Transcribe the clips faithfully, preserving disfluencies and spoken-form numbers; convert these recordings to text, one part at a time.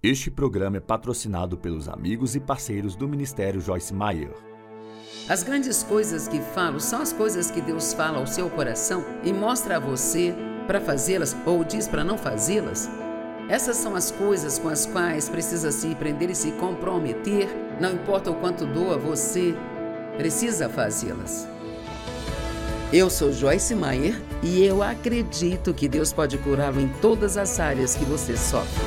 Este programa é patrocinado pelos amigos e parceiros do Ministério Joyce Meyer. As grandes coisas que falo são as coisas que Deus fala ao seu coração e mostra a você para fazê-las ou diz para não fazê-las. Essas são as coisas com as quais precisa se prender e se comprometer. Não importa o quanto doa, você precisa fazê-las. Eu sou Joyce Meyer e eu acredito que Deus pode curá-lo em todas as áreas que você sofre.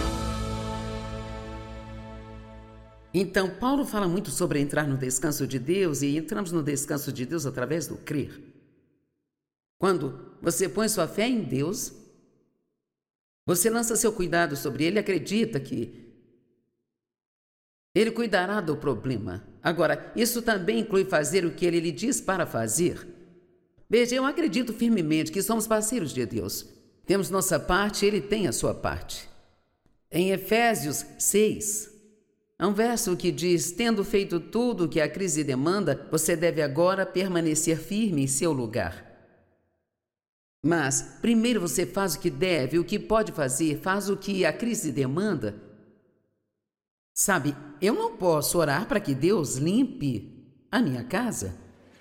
Então, Paulo fala muito sobre entrar no descanso de Deus e entramos no descanso de Deus através do crer. Quando você põe sua fé em Deus, você lança seu cuidado sobre Ele e acredita que Ele cuidará do problema. Agora, isso também inclui fazer o que Ele lhe diz para fazer. Veja, eu acredito firmemente que somos parceiros de Deus. Temos nossa parte e Ele tem a sua parte. Em Efésios seis, há um verso que diz: tendo feito tudo o que a crise demanda, você deve agora permanecer firme em seu lugar. Mas, primeiro você faz o que deve, o que pode fazer, faz o que a crise demanda. Sabe, eu não posso orar para que Deus limpe a minha casa.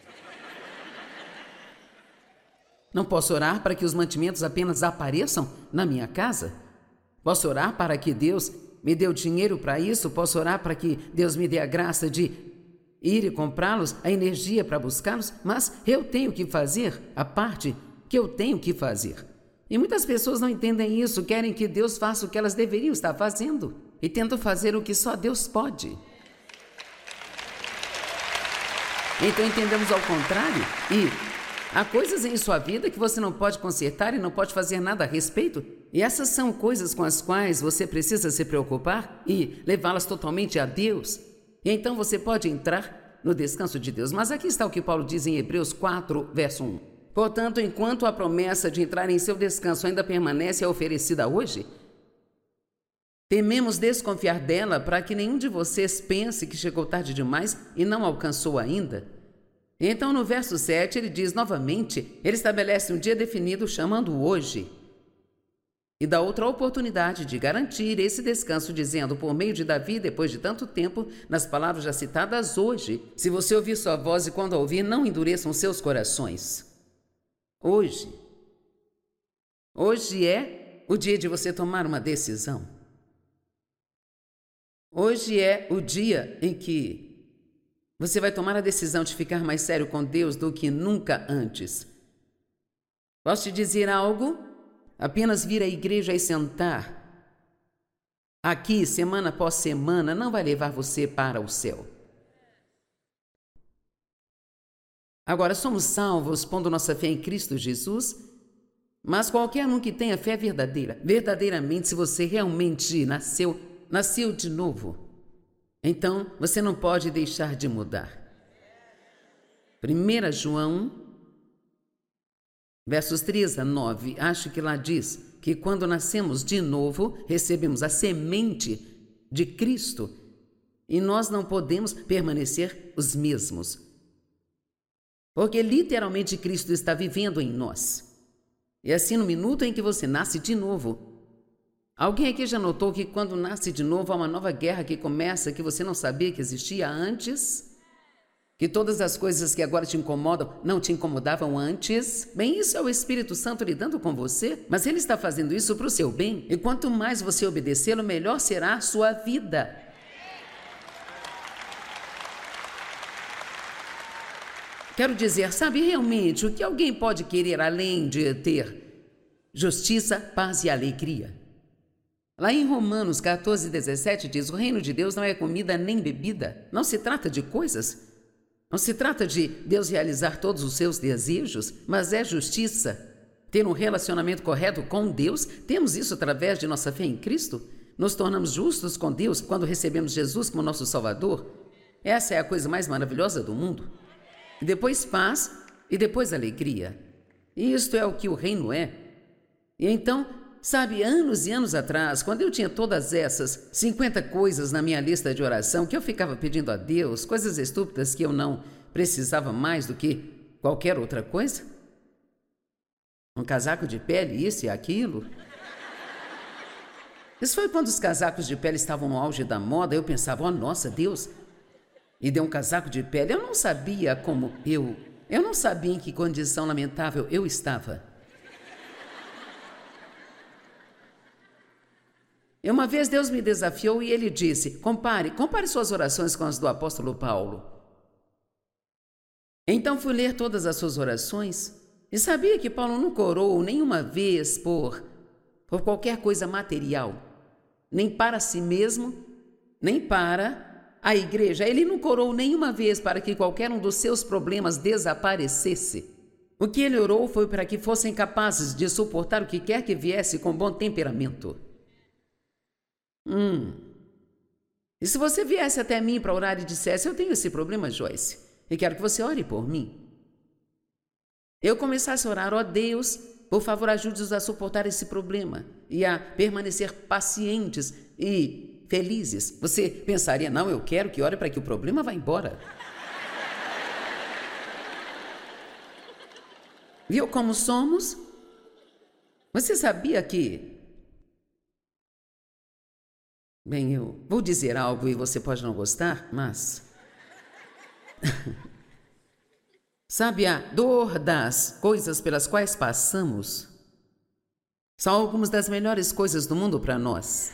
Não posso orar para que os mantimentos apenas apareçam na minha casa. Posso orar para que Deus me dê o dinheiro para isso. Posso orar para que Deus me dê a graça de ir e comprá-los, a energia para buscá-los. Mas eu tenho que fazer a parte que eu tenho que fazer. E muitas pessoas não entendem isso, querem que Deus faça o que elas deveriam estar fazendo e tentam fazer o que só Deus pode. Então entendemos ao contrário e há coisas em sua vida que você não pode consertar e não pode fazer nada a respeito. E essas são coisas com as quais você precisa se preocupar e levá-las totalmente a Deus. E então você pode entrar no descanso de Deus. Mas aqui está o que Paulo diz em Hebreus quatro, verso um. Portanto, enquanto a promessa de entrar em seu descanso ainda permanece oferecida hoje, tememos desconfiar dela para que nenhum de vocês pense que chegou tarde demais e não alcançou ainda. Então, no verso sete, ele diz novamente, ele estabelece um dia definido, chamando hoje, e dá outra oportunidade de garantir esse descanso, dizendo, por meio de Davi, depois de tanto tempo, nas palavras já citadas hoje, se você ouvir sua voz e quando a ouvir, não endureçam seus corações. Hoje. Hoje é o dia de você tomar uma decisão. Hoje é o dia em que você vai tomar a decisão de ficar mais sério com Deus do que nunca antes. Posso te dizer algo? Apenas vir à igreja e sentar aqui, semana após semana, não vai levar você para o céu. Agora, somos salvos pondo nossa fé em Cristo Jesus, mas qualquer um que tenha fé verdadeira, verdadeiramente, se você realmente nasceu, nasceu de novo, então, você não pode deixar de mudar. primeira João, versos três a nove, acho que lá diz que quando nascemos de novo, recebemos a semente de Cristo e nós não podemos permanecer os mesmos. Porque literalmente Cristo está vivendo em nós. E assim, no minuto em que você nasce de novo, alguém aqui já notou que quando nasce de novo há uma nova guerra que começa que você não sabia que existia antes? Que todas as coisas que agora te incomodam não te incomodavam antes? Bem, isso é o Espírito Santo lidando com você, mas Ele está fazendo isso para o seu bem. E quanto mais você obedecê-lo, melhor será a sua vida. Quero dizer, sabe realmente o que alguém pode querer além de ter justiça, paz e alegria? Lá em Romanos quatorze, dezessete diz, o reino de Deus não é comida nem bebida. Não se trata de coisas. Não se trata de Deus realizar todos os seus desejos, mas é justiça. Ter um relacionamento correto com Deus, temos isso através de nossa fé em Cristo. Nos tornamos justos com Deus quando recebemos Jesus como nosso Salvador. Essa é a coisa mais maravilhosa do mundo. E depois paz, e depois alegria. E isto é o que o reino é. E então, sabe, anos e anos atrás, quando eu tinha todas essas cinquenta coisas na minha lista de oração, que eu ficava pedindo a Deus, coisas estúpidas que eu não precisava mais do que qualquer outra coisa, um casaco de pele, isso e aquilo, Isso foi quando os casacos de pele estavam no auge da moda. Eu pensava, oh, nossa, Deus, me deu um casaco de pele. Eu não sabia como eu... Eu não sabia em que condição lamentável eu estava. E uma vez Deus me desafiou e Ele disse, compare, compare suas orações com as do apóstolo Paulo. Então fui ler todas as suas orações e sabia que Paulo nunca orou nenhuma vez por, por qualquer coisa material, nem para si mesmo, nem para a igreja. Ele nunca orou nenhuma vez para que qualquer um dos seus problemas desaparecesse. O que ele orou foi para que fossem capazes de suportar o que quer que viesse com bom temperamento. Hum. E se você viesse até mim para orar e dissesse, eu tenho esse problema, Joyce, e quero que você ore por mim. Eu começasse a orar, ó Deus, por favor, ajude-os a suportar esse problema e a permanecer pacientes e felizes. Você pensaria, não, eu quero que ore para que o problema vá embora. Viu como somos? Você sabia que... Bem, eu vou dizer algo e você pode não gostar, mas... Sabe, a dor das coisas pelas quais passamos são algumas das melhores coisas do mundo para nós.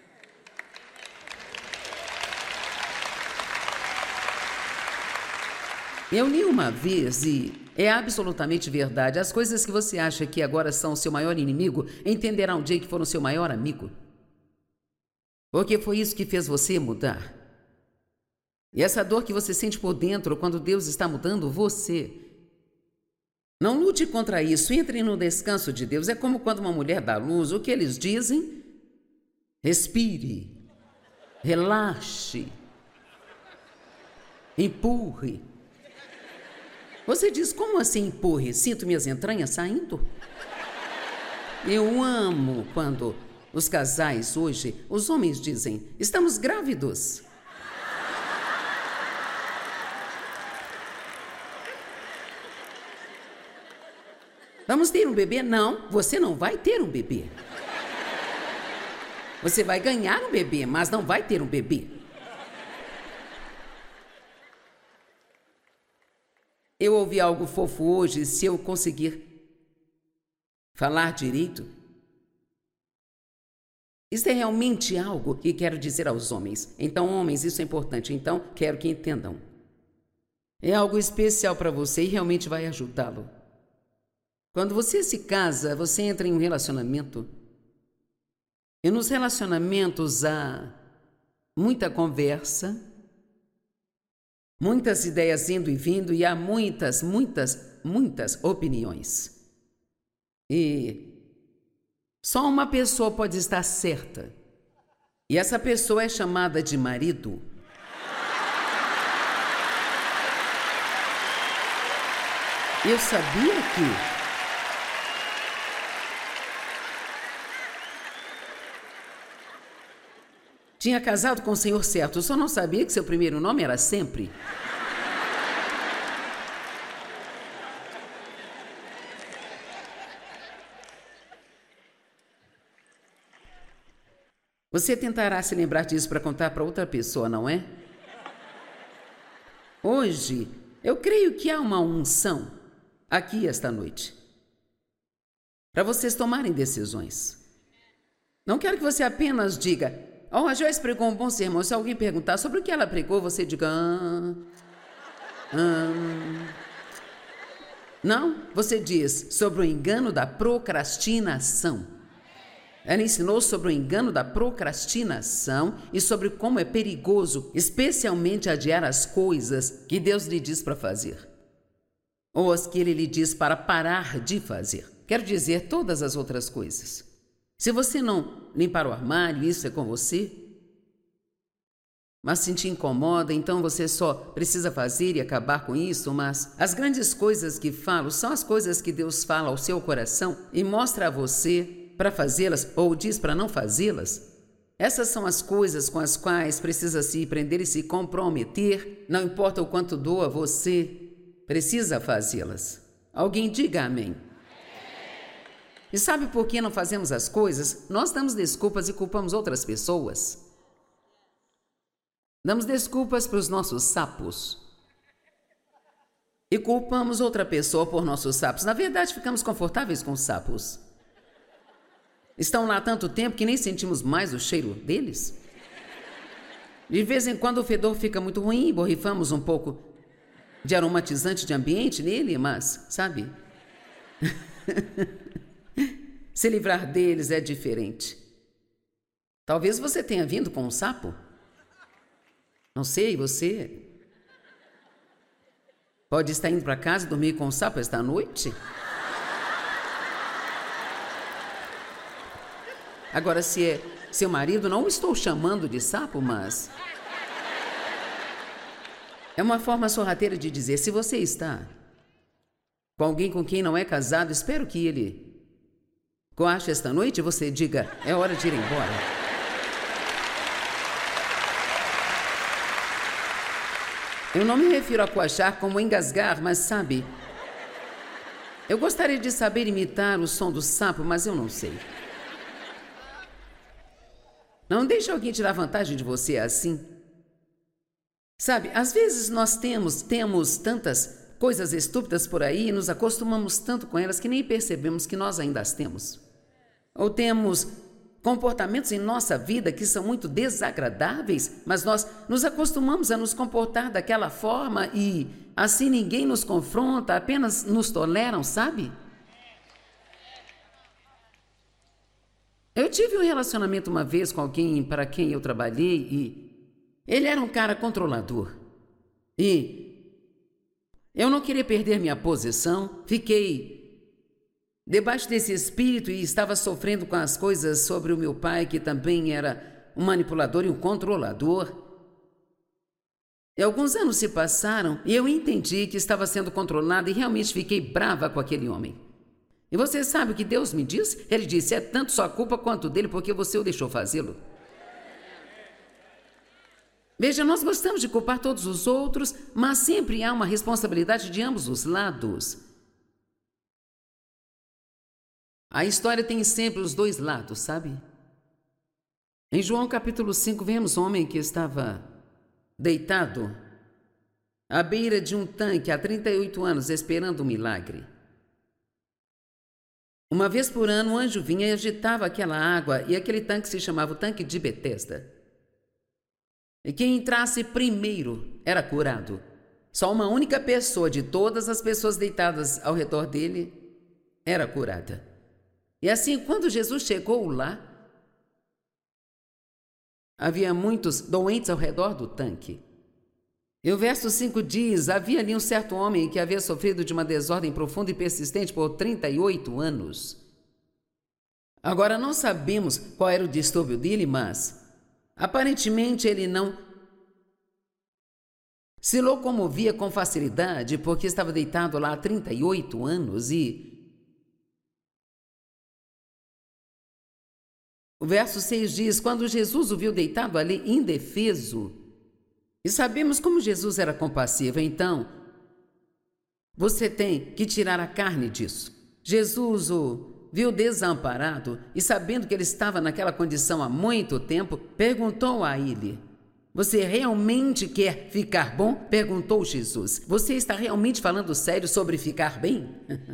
Eu li uma vez e é absolutamente verdade. As coisas que você acha que agora são o seu maior inimigo, entenderá um dia que foram seu maior amigo. Porque foi isso que fez você mudar. E essa dor que você sente por dentro quando Deus está mudando você. Não lute contra isso, entre no descanso de Deus. É como quando uma mulher dá luz, o que eles dizem? Respire, relaxe, empurre. Você diz, como assim empurre? Sinto minhas entranhas saindo? Eu amo quando os casais hoje, os homens dizem, estamos grávidos. Vamos ter um bebê? Não, você não vai ter um bebê. Você vai ganhar um bebê, mas não vai ter um bebê. Eu ouvi algo fofo hoje, se eu conseguir falar direito. Isso é realmente algo que quero dizer aos homens. Então, homens, isso é importante. Então, quero que entendam. É algo especial para você e realmente vai ajudá-lo. Quando você se casa, você entra em um relacionamento. E nos relacionamentos há muita conversa, muitas ideias indo e vindo, e há muitas, muitas, muitas opiniões. E só uma pessoa pode estar certa. E essa pessoa é chamada de marido. Eu sabia que... Tinha casado com o senhor certo, só não sabia que seu primeiro nome era sempre. Você tentará se lembrar disso para contar para outra pessoa, não é? Hoje, eu creio que há uma unção aqui esta noite para vocês tomarem decisões. Não quero que você apenas diga... Oh, a Joyce pregou um bom sermão. Se alguém perguntar sobre o que ela pregou, você diga... Ah, ah. Não, você diz sobre o engano da procrastinação. Ela ensinou sobre o engano da procrastinação e sobre como é perigoso, especialmente adiar as coisas que Deus lhe diz para fazer. Ou as que Ele lhe diz para parar de fazer. Quero dizer, todas as outras coisas. Se você não limpar o armário, isso é com você. Mas se te incomoda, então você só precisa fazer e acabar com isso. Mas as grandes coisas que falo são as coisas que Deus fala ao seu coração e mostra a você para fazê-las ou diz para não fazê-las. Essas são as coisas com as quais precisa se prender e se comprometer. Não importa o quanto doa, você precisa fazê-las. Alguém diga amém. E sabe por que não fazemos as coisas? Nós damos desculpas e culpamos outras pessoas. Damos desculpas para os nossos sapos. E culpamos outra pessoa por nossos sapos. Na verdade, ficamos confortáveis com os sapos. Estão lá há tanto tempo que nem sentimos mais o cheiro deles. De vez em quando o fedor fica muito ruim, borrifamos um pouco de aromatizante de ambiente nele, mas, sabe? Se livrar deles é diferente. Talvez você tenha vindo com um sapo. Não sei, você pode estar indo para casa e dormir com um sapo esta noite? Agora, se é seu marido, não estou chamando de sapo, mas é uma forma sorrateira de dizer, se você está com alguém com quem não é casado, espero que ele coache esta noite e você diga, é hora de ir embora. Eu não me refiro a coachar como engasgar, mas sabe, eu gostaria de saber imitar o som do sapo, mas eu não sei. Não deixe alguém tirar vantagem de você assim. Sabe, às vezes nós temos, temos tantas coisas estúpidas por aí e nos acostumamos tanto com elas que nem percebemos que nós ainda as temos. Ou temos comportamentos em nossa vida que são muito desagradáveis, mas nós nos acostumamos a nos comportar daquela forma e assim ninguém nos confronta, apenas nos toleram, sabe? Eu tive um relacionamento uma vez com alguém para quem eu trabalhei e ele era um cara controlador. E eu não queria perder minha posição, fiquei debaixo desse espírito e estava sofrendo com as coisas sobre o meu pai, que também era um manipulador e um controlador. E alguns anos se passaram e eu entendi que estava sendo controlada e realmente fiquei brava com aquele homem. E você sabe o que Deus me disse? Ele disse, é tanto sua culpa quanto dele porque você o deixou fazê-lo. Veja, nós gostamos de culpar todos os outros, mas sempre há uma responsabilidade de ambos os lados. A história tem sempre os dois lados, sabe? Em João capítulo cinco, vemos um homem que estava deitado à beira de um tanque há trinta e oito anos, esperando um milagre. Uma vez por ano, um anjo vinha e agitava aquela água, e aquele tanque se chamava o tanque de Betesda. E quem entrasse primeiro era curado. Só uma única pessoa de todas as pessoas deitadas ao redor dele era curada. E assim, quando Jesus chegou lá, havia muitos doentes ao redor do tanque. E o verso cinco diz, havia ali um certo homem que havia sofrido de uma desordem profunda e persistente por trinta e oito anos. Agora, não sabemos qual era o distúrbio dele, mas aparentemente ele não se locomovia com facilidade porque estava deitado lá há trinta e oito anos e o verso seis diz, quando Jesus o viu deitado ali indefeso, e sabemos como Jesus era compassivo, então você tem que tirar a carne disso. Jesus o viu desamparado e sabendo que ele estava naquela condição há muito tempo, perguntou a ele, você realmente quer ficar bom? Perguntou Jesus. Você está realmente falando sério sobre ficar bem?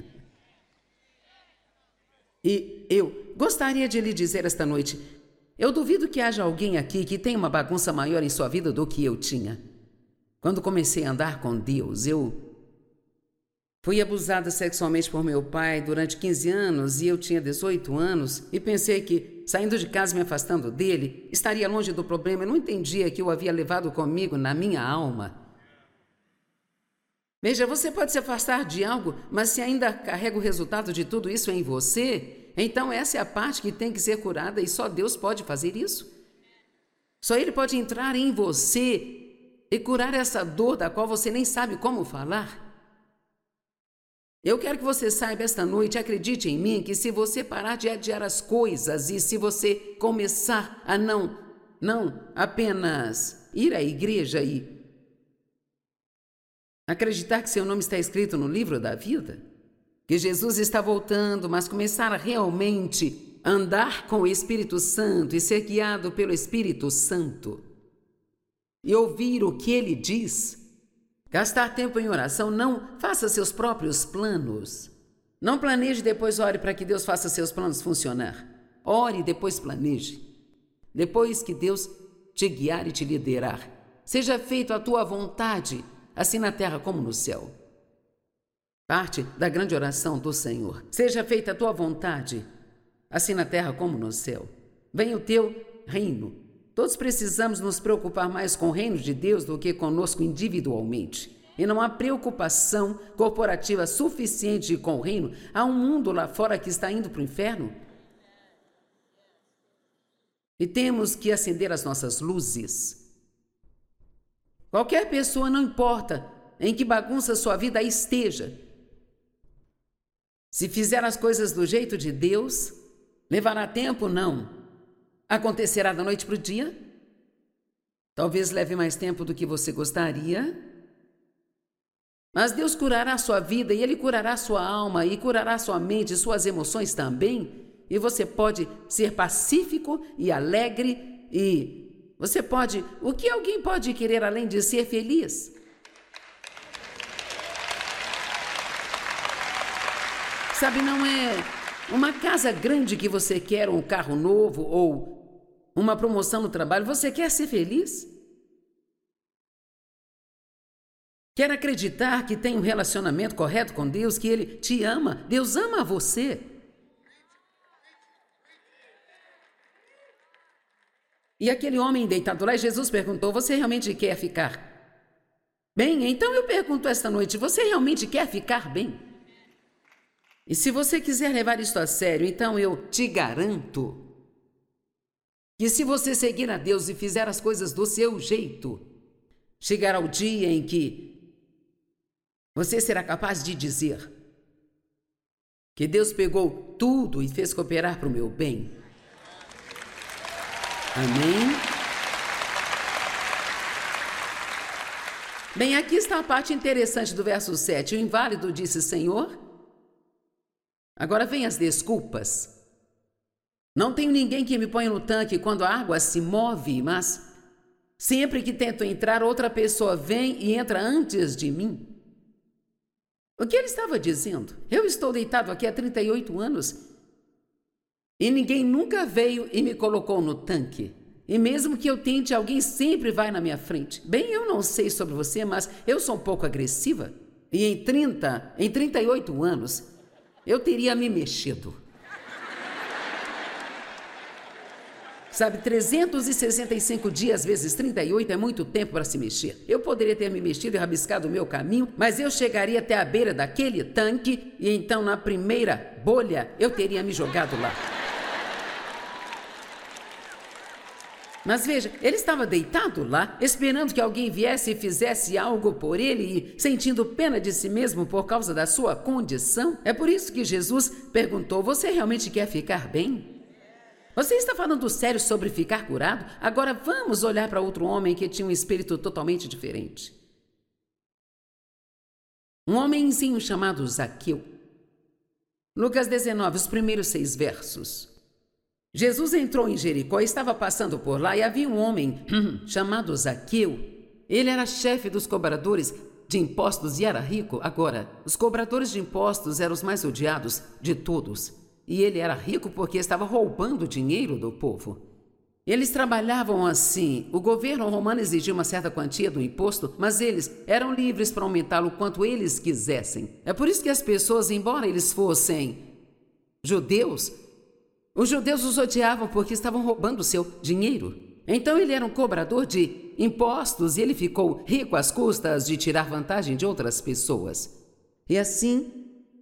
E eu gostaria de lhe dizer esta noite, eu duvido que haja alguém aqui que tenha uma bagunça maior em sua vida do que eu tinha. Quando comecei a andar com Deus, eu fui abusada sexualmente por meu pai durante quinze anos e eu tinha dezoito anos e pensei que, saindo de casa e me afastando dele, estaria longe do problema. Eu não entendia que eu havia levado comigo na minha alma. Veja, você pode se afastar de algo, mas se ainda carrega o resultado de tudo isso em você, então essa é a parte que tem que ser curada e só Deus pode fazer isso. Só Ele pode entrar em você e curar essa dor da qual você nem sabe como falar. Eu quero que você saiba esta noite, acredite em mim, que se você parar de adiar as coisas e se você começar a não, não apenas ir à igreja e acreditar que seu nome está escrito no livro da vida, que Jesus está voltando, mas começar a realmente andar com o Espírito Santo e ser guiado pelo Espírito Santo e ouvir o que ele diz, gastar tempo em oração, não faça seus próprios planos. Não planeje e depois ore para que Deus faça seus planos funcionar. Ore e depois planeje. Depois que Deus te guiar e te liderar, seja feita a tua vontade, assim na terra como no céu. Parte da grande oração do Senhor. Seja feita a tua vontade, assim na terra como no céu. Venha o teu reino. Todos precisamos nos preocupar mais com o reino de Deus do que conosco individualmente. E não há preocupação corporativa suficiente com o reino. Há um mundo lá fora que está indo para o inferno. E temos que acender as nossas luzes. Qualquer pessoa, não importa em que bagunça sua vida esteja, se fizer as coisas do jeito de Deus, levará tempo? Não. Acontecerá da noite para o dia? Talvez leve mais tempo do que você gostaria. Mas Deus curará a sua vida e Ele curará a sua alma e curará a sua mente e suas emoções também. E você pode ser pacífico e alegre e você pode... O que alguém pode querer além de ser feliz? Sabe, não é uma casa grande que você quer, um carro novo ou uma promoção no trabalho. Você quer ser feliz? Quer acreditar que tem um relacionamento correto com Deus, que Ele te ama? Deus ama você. E aquele homem deitado lá, Jesus perguntou, você realmente quer ficar bem? Então eu pergunto esta noite, você realmente quer ficar bem? E se você quiser levar isto a sério, então eu te garanto que se você seguir a Deus e fizer as coisas do seu jeito, chegará o dia em que você será capaz de dizer que Deus pegou tudo e fez cooperar para o meu bem. Amém? Bem, aqui está a parte interessante do verso sete. O inválido disse, Senhor, agora vem as desculpas. Não tenho ninguém que me ponha no tanque quando a água se move, mas sempre que tento entrar, outra pessoa vem e entra antes de mim. O que ele estava dizendo? Eu estou deitado aqui há trinta e oito anos e ninguém nunca veio e me colocou no tanque. E mesmo que eu tente, alguém sempre vai na minha frente. Bem, eu não sei sobre você, mas eu sou um pouco agressiva. E em trinta, em trinta e oito anos, eu teria me mexido. Sabe, trezentos e sessenta e cinco dias vezes trinta e oito é muito tempo para se mexer. Eu poderia ter me mexido e rabiscado o meu caminho, mas eu chegaria até a beira daquele tanque e então na primeira bolha eu teria me jogado lá. Mas veja, ele estava deitado lá, esperando que alguém viesse e fizesse algo por ele e sentindo pena de si mesmo por causa da sua condição. É por isso que Jesus perguntou, você realmente quer ficar bem? Você está falando sério sobre ficar curado? Agora vamos olhar para outro homem que tinha um espírito totalmente diferente. Um homenzinho chamado Zaqueu. Lucas dezenove, os primeiros seis versos. Jesus entrou em Jericó e estava passando por lá e havia um homem chamado Zaqueu. Ele era chefe dos cobradores de impostos e era rico. Agora, os cobradores de impostos eram os mais odiados de todos. E ele era rico porque estava roubando dinheiro do povo. Eles trabalhavam assim. O governo romano exigia uma certa quantia do imposto, mas eles eram livres para aumentá-lo quanto eles quisessem. É por isso que as pessoas, embora eles fossem judeus, os judeus os odiavam porque estavam roubando seu dinheiro. Então ele era um cobrador de impostos e ele ficou rico às custas de tirar vantagem de outras pessoas. E assim,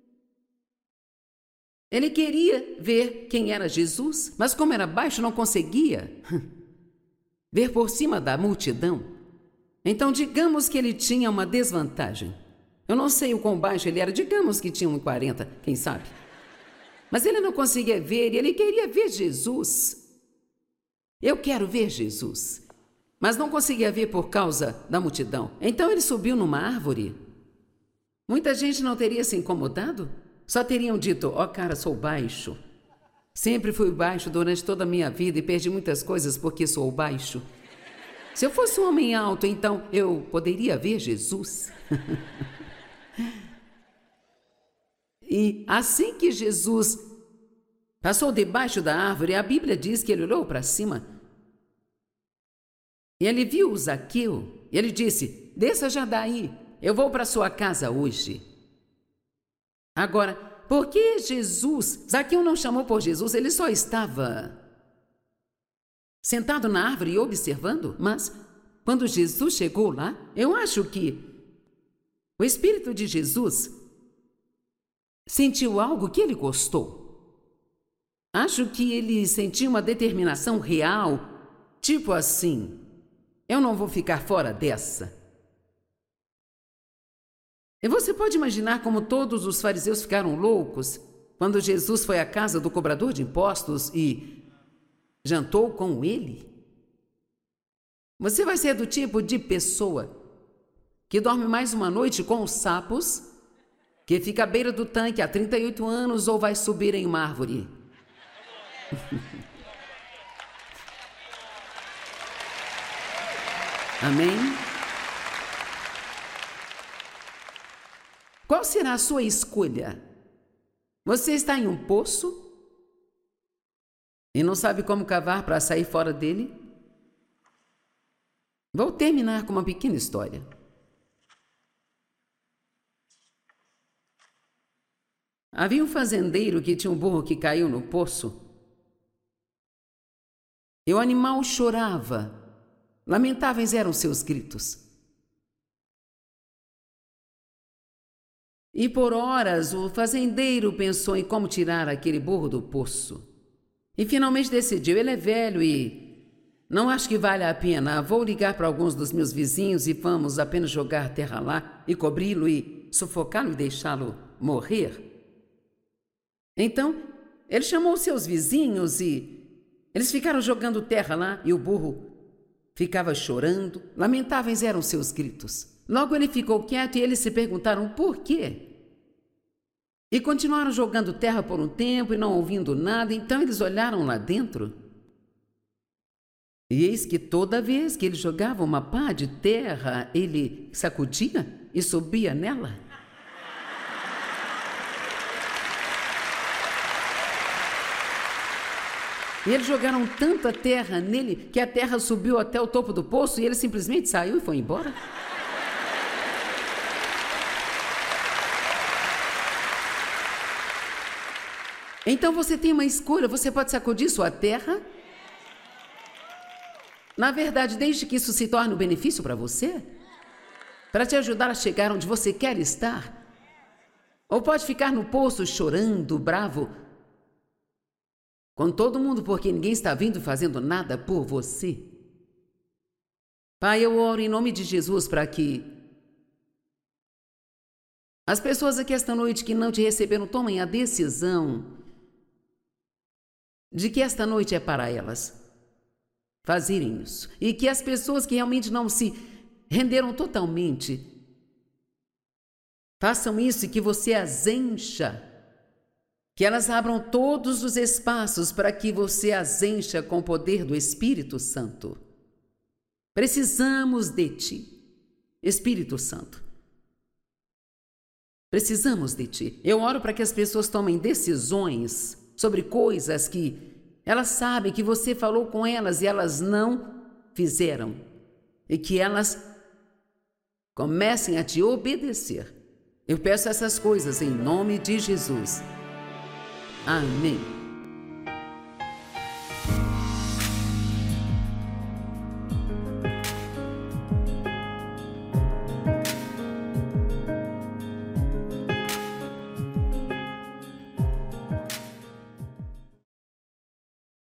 ele queria ver quem era Jesus, mas como era baixo, não conseguia ver por cima da multidão. Então, digamos que ele tinha uma desvantagem. Eu não sei o quão baixo ele era, digamos que tinha um e quarenta, quem sabe. Mas ele não conseguia ver e ele queria ver Jesus. Eu quero ver Jesus. Mas não conseguia ver por causa da multidão. Então ele subiu numa árvore. Muita gente não teria se incomodado? só teriam dito: ó, cara, sou baixo. Sempre fui baixo durante toda a minha vida e perdi muitas coisas porque sou baixo. Se eu fosse um homem alto, então eu poderia ver Jesus. E assim que Jesus passou debaixo da árvore, a Bíblia diz que ele olhou para cima e ele viu o Zaqueu. E ele disse: desça já daí, eu vou para sua casa hoje. Agora, por que Jesus, Zaqueu não chamou por Jesus, ele só estava sentado na árvore e observando? Mas quando Jesus chegou lá, eu acho que o Espírito de Jesus sentiu algo que ele gostou. Acho que ele sentiu uma determinação real, tipo assim: eu não vou ficar fora dessa. E você pode imaginar como todos os fariseus ficaram loucos quando Jesus foi à casa do cobrador de impostos e jantou com ele? Você vai ser do tipo de pessoa que dorme mais uma noite com os sapos, que fica à beira do tanque há trinta e oito anos, ou vai subir em uma árvore? Amém? Qual será a sua escolha? Você está em um poço e não sabe como cavar para sair fora dele? Vou terminar com uma pequena história. Havia um fazendeiro que tinha um burro que caiu no poço. E o animal chorava. Lamentáveis eram seus gritos. E por horas o fazendeiro pensou em como tirar aquele burro do poço. E finalmente decidiu: ele é velho e não acho que vale a pena. Vou ligar para alguns dos meus vizinhos e vamos apenas jogar terra lá e cobri-lo e sufocá-lo e deixá-lo morrer. Então, ele chamou seus vizinhos e eles ficaram jogando terra lá e o burro ficava chorando. Lamentáveis eram seus gritos. Logo ele ficou quieto e eles se perguntaram por quê. E continuaram jogando terra por um tempo e não ouvindo nada. Então eles olharam lá dentro. E eis que toda vez que ele jogava uma pá de terra, ele sacudia e subia nela. E eles jogaram tanta terra nele que a terra subiu até o topo do poço e ele simplesmente saiu e foi embora. Então você tem uma escolha: você pode sacudir sua terra. Na verdade, desde que isso se torne um benefício para você, para te ajudar a chegar onde você quer estar. Ou pode ficar no poço chorando, bravo com todo mundo porque ninguém está vindo fazendo nada por você. Pai, eu oro em nome de Jesus para que as pessoas aqui esta noite que não te receberam tomem a decisão de que esta noite é para elas fazerem isso. E que as pessoas que realmente não se renderam totalmente façam isso e que você as encha. Que elas abram todos os espaços para que você as encha com o poder do Espírito Santo. Precisamos de ti, Espírito Santo. Precisamos de ti. Eu oro para que as pessoas tomem decisões sobre coisas que elas sabem que você falou com elas e elas não fizeram. E que elas comecem a te obedecer. Eu peço essas coisas em nome de Jesus. Amém.